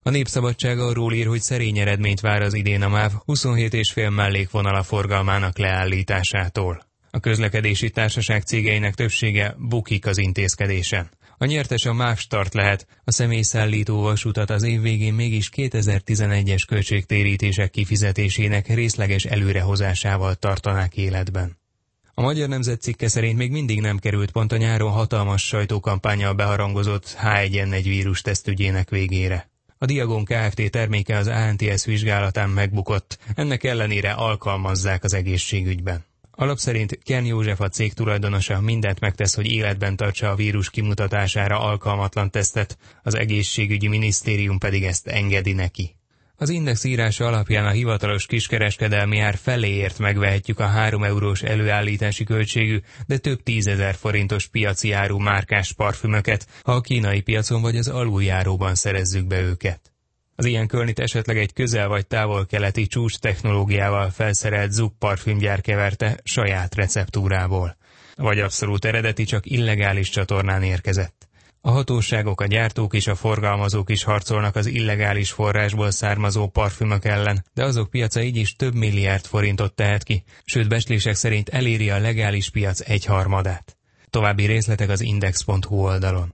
A Népszabadság arról ír, hogy szerény eredményt vár az idén a MÁV 27,5 mellékvonala forgalmának leállításától. A közlekedési társaság cégeinek többsége bukik az intézkedésen. A nyertes a MÁV Start lehet, a személyszállító vasutat az év végén mégis 2011-es költségtérítések kifizetésének részleges előrehozásával tartanák életben. A Magyar Nemzet cikke szerint még mindig nem került pont a nyáron hatalmas sajtókampánnyal beharangozott H1N1 vírusteszt ügyének végére. A Diagon Kft. Terméke az ANTS vizsgálatán megbukott, ennek ellenére alkalmazzák az egészségügyben. Alap szerint Kern József, a cég tulajdonosa mindent megtesz, hogy életben tartsa a vírus kimutatására alkalmatlan tesztet, az egészségügyi minisztérium pedig ezt engedi neki. Az Index írása alapján a hivatalos kiskereskedelmi ár feléért megvehetjük a 3 eurós előállítási költségű, de több 10 000 forintos piaci áru márkás parfümöket, ha a kínai piacon vagy az aluljáróban szerezzük be őket. Az ilyen kölnit esetleg egy közel- vagy távol-keleti csúcs technológiával felszerelt Zug parfümgyár keverte saját receptúrából. Vagy abszolút eredeti, csak illegális csatornán érkezett. A hatóságok, a gyártók és a forgalmazók is harcolnak az illegális forrásból származó parfümök ellen, de azok piaca így is több milliárd forintot tehet ki, sőt becslések szerint eléri a legális piac 1/3. További részletek az index.hu oldalon.